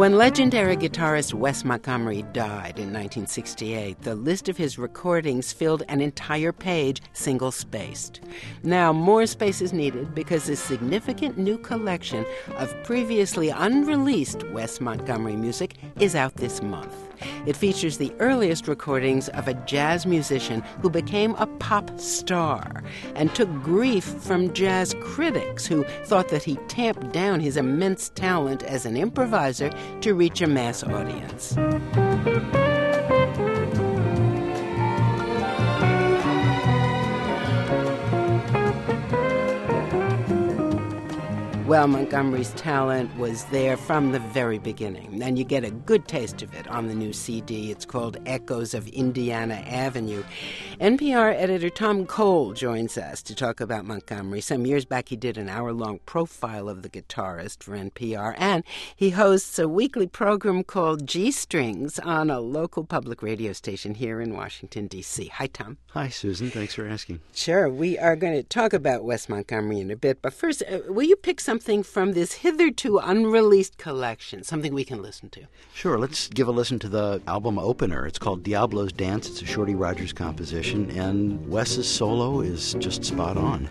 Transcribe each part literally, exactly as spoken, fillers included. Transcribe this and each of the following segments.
When legendary guitarist Wes Montgomery died in nineteen sixty-eight, the list of his recordings filled an entire page, single-spaced. Now, more space is needed because a significant new collection of previously unreleased Wes Montgomery music is out this month. It features the earliest recordings of a jazz musician who became a pop star and took grief from jazz critics who thought that he tamped down his immense talent as an improviser to reach a mass audience. Well, Montgomery's talent was there from the very beginning, and you get a good taste of it on the new C D. It's called Echoes of Indiana Avenue. N P R editor Tom Cole joins us to talk about Montgomery. Some years back, he did an hour-long profile of the guitarist for N P R, and he hosts a weekly program called G-Strings on a local public radio station here in Washington, D C Hi, Tom. Hi, Susan. Thanks for asking. Sure. We are going to talk about Wes Montgomery in a bit, but first, uh, will you pick something from this hitherto unreleased collection, something we can listen to? Sure. Let's give a listen to the album opener. It's called Diablo's Dance. It's a Shorty Rogers composition, and Wes's solo is just spot on.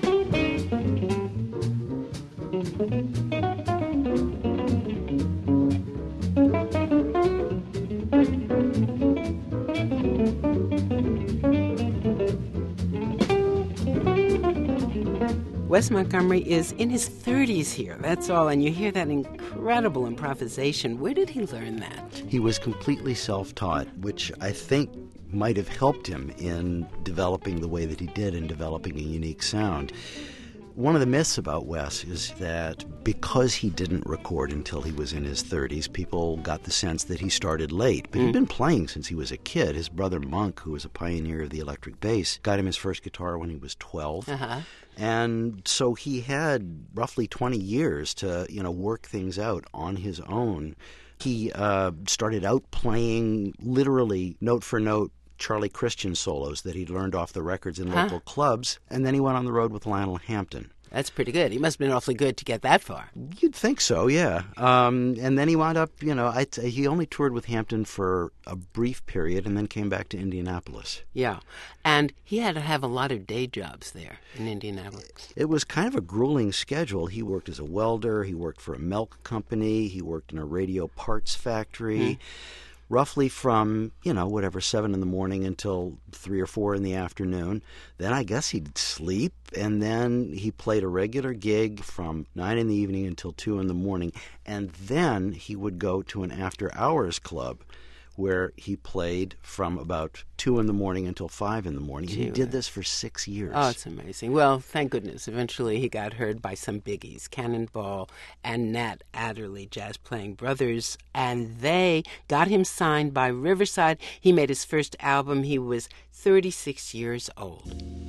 Wes Montgomery is in his thirties here, that's all, and you hear that incredible improvisation. Where did he learn that? He was completely self-taught, which I think might have helped him in developing the way that he did and developing a unique sound. One of the myths about Wes is that because he didn't record until he was in his thirties, people got the sense that he started late. But mm. he'd been playing since he was a kid. His brother Monk, who was a pioneer of the electric bass, got him his first guitar when he was twelve. Uh-huh. And so he had roughly twenty years to, you know, work things out on his own. He uh, started out playing literally note for note Charlie Christian solos that he'd learned off the records in huh? local clubs, and then he went on the road with Lionel Hampton. That's pretty good. He must have been awfully good to get that far. You'd think so, yeah. Um, and then he wound up, you know, I t- he only toured with Hampton for a brief period and then came back to Indianapolis. Yeah. And he had to have a lot of day jobs there in Indianapolis. It was kind of a grueling schedule. He worked as a welder. He worked for a milk company. He worked in a radio parts factory. Mm. Roughly from, you know, whatever, seven in the morning until three or four in the afternoon. Then I guess he'd sleep, and then he played a regular gig from nine in the evening until two in the morning. And then he would go to an after-hours club where he played from about two in the morning until five in the morning. Gee, he did this for six years. Oh, it's amazing. Well, thank goodness. Eventually he got heard by some biggies, Cannonball and Nat Adderley, jazz-playing brothers, and they got him signed by Riverside. He made his first album. He was thirty-six years old.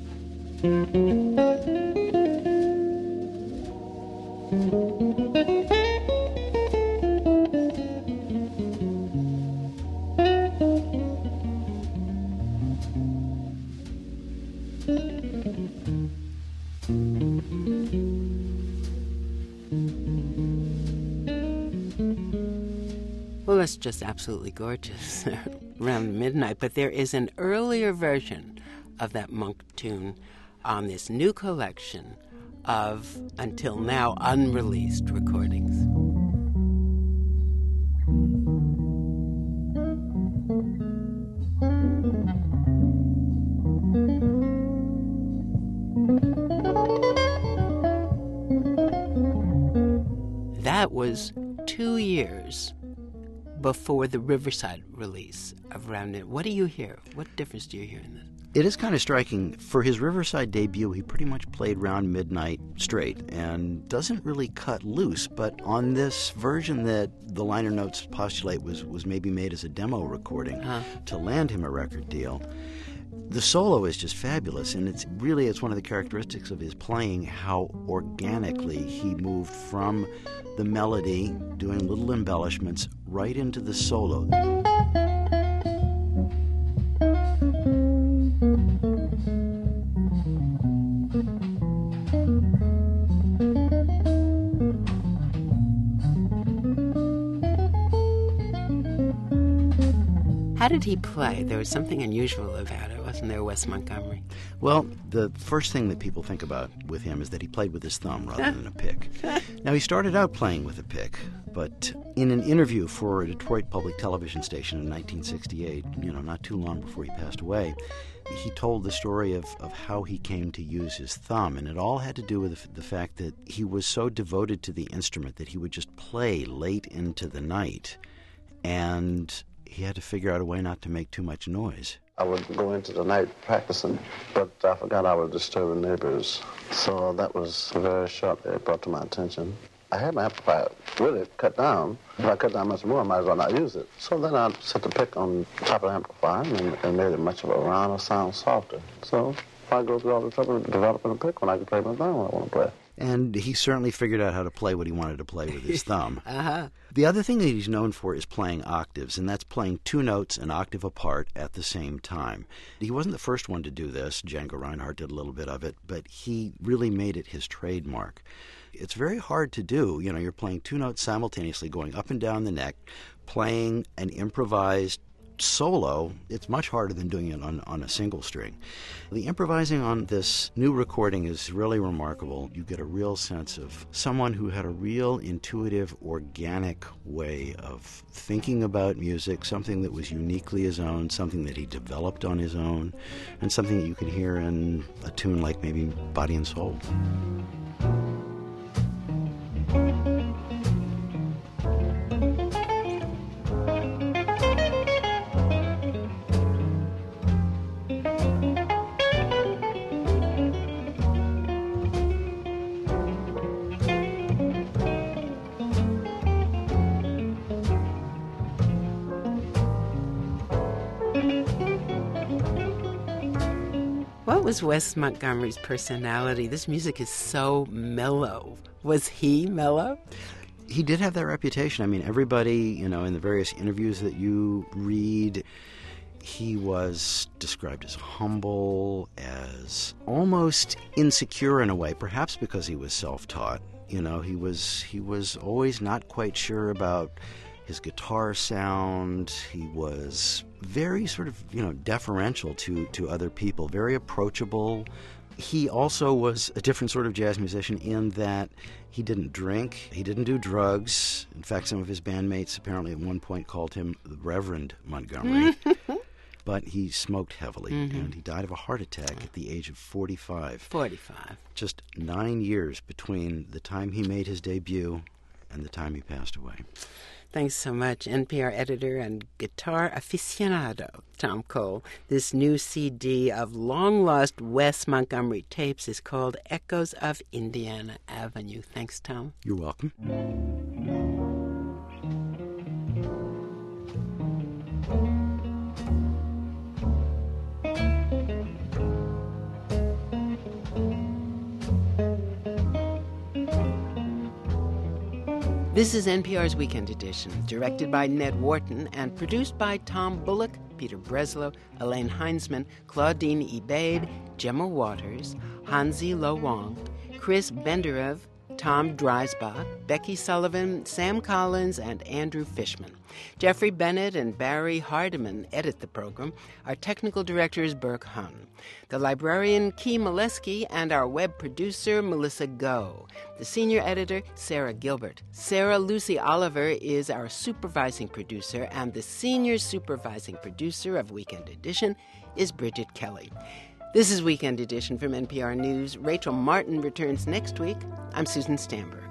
Well, that's just absolutely gorgeous around midnight. But there is an earlier version of that Monk tune on this new collection of, until now, unreleased recordings. That was two years before the Riverside release of Round It. What do you hear? What difference do you hear in this? It is kind of striking. For his Riverside debut, he pretty much played Round Midnight straight and doesn't really cut loose. But on this version that the liner notes postulate was, was maybe made as a demo recording huh. to land him a record deal, the solo is just fabulous, and it's really it's one of the characteristics of his playing how organically he moved from the melody, doing little embellishments, right into the solo. How did he play? There was something unusual about it, wasn't there, Wes Montgomery? Well, the first thing that people think about with him is that he played with his thumb rather than a pick. Now, he started out playing with a pick, but in an interview for a Detroit public television station in nineteen sixty-eight, you know, not too long before he passed away, he told the story of, of how he came to use his thumb, and it all had to do with the, the fact that he was so devoted to the instrument that he would just play late into the night, and he had to figure out a way not to make too much noise. I would go into the night practicing, but I forgot I was disturbing neighbors. So that was very shortly brought to my attention. I had my amplifier really cut down. If I cut down much more, I might as well not use it. So then I set the pick on top of the amplifier and, and made it much of a rounder sound softer. So I go through all the trouble of developing a pick when I can play my thumb when I want to play. And he certainly figured out how to play what he wanted to play with his thumb. uh-huh. The other thing that he's known for is playing octaves, and that's playing two notes an octave apart at the same time. He wasn't the first one to do this. Django Reinhardt did a little bit of it, but he really made it his trademark. It's very hard to do. You know, you're playing two notes simultaneously, going up and down the neck, playing an improvised solo. It's much harder than doing it on, on a single string. The improvising on this new recording is really remarkable. You get a real sense of someone who had a real intuitive, organic way of thinking about music, something that was uniquely his own, something that he developed on his own, and something that you can hear in a tune like maybe Body and Soul. What was Wes Montgomery's personality? This music is so mellow. Was he mellow? He did have that reputation. I mean, everybody, you know, in the various interviews that you read, he was described as humble, as almost insecure in a way, perhaps because he was self-taught. You know, he was he was always not quite sure about his guitar sound. He was very sort of, you know, deferential to, to other people, very approachable. He also was a different sort of jazz musician in that he didn't drink, he didn't do drugs. In fact, some of his bandmates apparently at one point called him the Reverend Montgomery. But he smoked heavily, mm-hmm. and he died of a heart attack at the age of forty-five. forty-five. Just nine years between the time he made his debut and the time he passed away. Thanks so much, N P R editor and guitar aficionado, Tom Cole. This new C D of long-lost Wes Montgomery tapes is called Echoes of Indiana Avenue. Thanks, Tom. You're welcome. This is N P R's Weekend Edition, directed by Ned Wharton and produced by Tom Bullock, Peter Breslow, Elaine Heinzman, Claudine Ebaid, Gemma Waters, Hansi Lo Wang, Chris Benderev, Tom Dreisbach, Becky Sullivan, Sam Collins, and Andrew Fishman. Jeffrey Bennett and Barry Hardiman edit the program. Our technical director is Burke Hun. The librarian, Key Molesky, and our web producer, Melissa Goh. The senior editor, Sarah Gilbert. Sarah Lucy Oliver is our supervising producer, and the senior supervising producer of Weekend Edition is Bridget Kelly. This is Weekend Edition from N P R News. Rachel Martin returns next week. I'm Susan Stamberg.